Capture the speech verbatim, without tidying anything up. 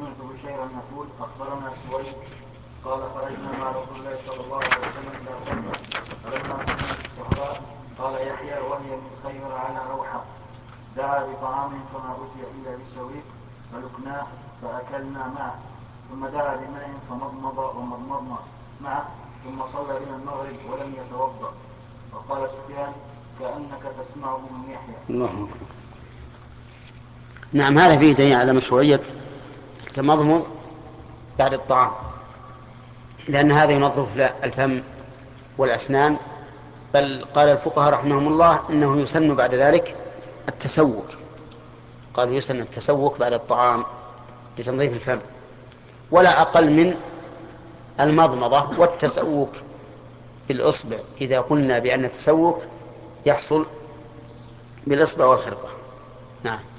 سمعت بشيرا يقول اخبرنا سويد قال خرجنا مع رسول الله صلى الله عليه وسلم الى خيبر فلما قدمت الصحراء قال يحيى وهي من خيبر على روحه دعا بطعام فما أتي إلا بسويق فلقناه فأكلنا معه ثم دعا بماء فمضمض ومضمضنا معه ثم صلى بنا المغرب ولم يتوضأ. وقال سفيان كأنك تسمعه من يحيى. الله. نعم، هذا فيه دليل على مشروعية التمضمض بعد الطعام، لأن هذا ينظف الفم والأسنان. بل قال الفقهاء رحمهم الله إنه يسن بعد ذلك التسوك، قالوا يسن التسوك بعد الطعام لتنظيف الفم، ولا أقل من المضمضة والتسوك بالإصبع إذا قلنا بأن التسوك يحصل بالإصبع والخرقة. نعم.